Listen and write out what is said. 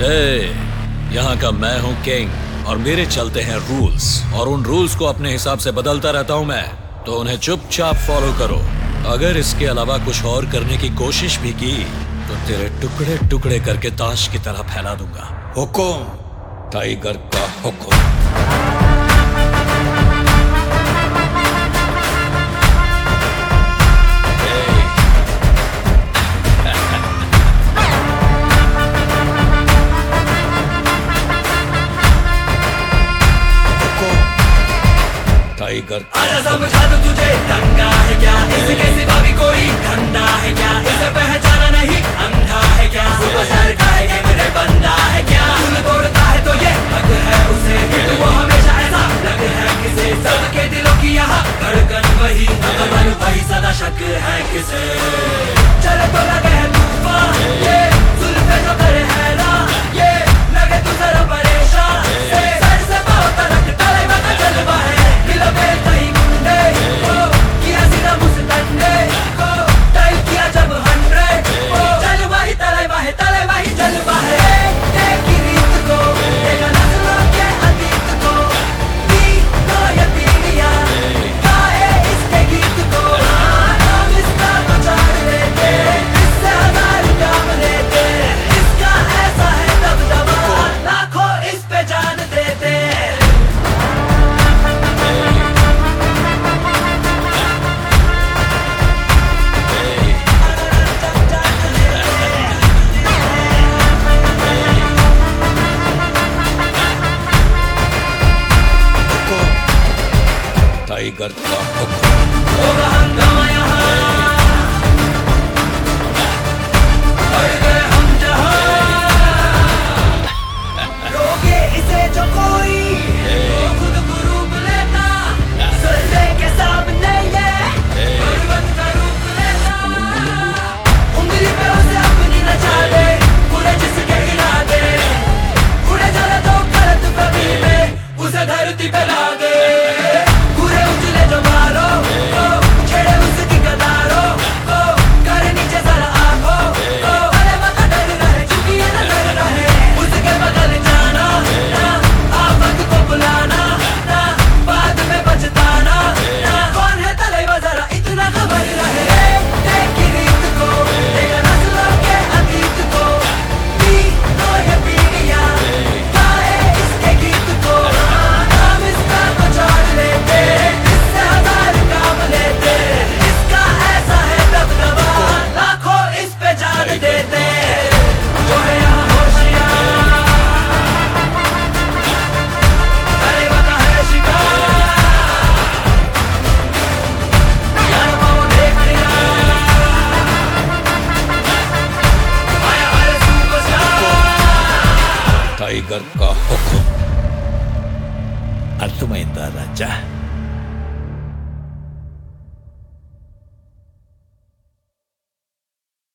ए, यहाँ का मैं हूँ किंग और मेरे चलते हैं रूल्स, और उन रूल्स को अपने हिसाब से बदलता रहता हूँ मैं, तो उन्हें चुपचाप फॉलो करो। अगर इसके अलावा कुछ और करने की कोशिश भी की तो तेरे टुकड़े टुकड़े करके ताश की तरह फैला दूंगा। हुकुम, टाइगर का हुकुम। टाइगर आजा समझा दूं तुझे, दंगा है क्या इसके सिवा भी कोई धंधा है क्या, इसे पहचाना नहीं अंधा है क्या, सुपरस्टार का है ये मेरे बंदा है क्या, दिल तोड़ता है तो ये हक है उसे, हिट वो हमेशा ऐसा लग है किसे, सबके दिलों की यहाँ धड़कन वही, अमन वही, सदा शक है किसे, चले तो लगे है तूफान ये जुल्फे जो करे हैरान, ये लगे तू जरा परेशान, सर से पाँव तक तले में जलवा है, टाइगर का हुक्म। होगा हंगामा यहाँ, बढ़ गए हम जहाँ, रोके इसे जो कोई वो खुद को रूप लेता, सल्ले के सामने ये पर्वत का रूप लेता, उंगली पे उसे अपनी नचा दे, पूरे जिसके इरादे, उड़े चला तो गलत कभी में उसे धरती पे ला दे, टाइगर का हुक्म। अर्थमैंदा राजा।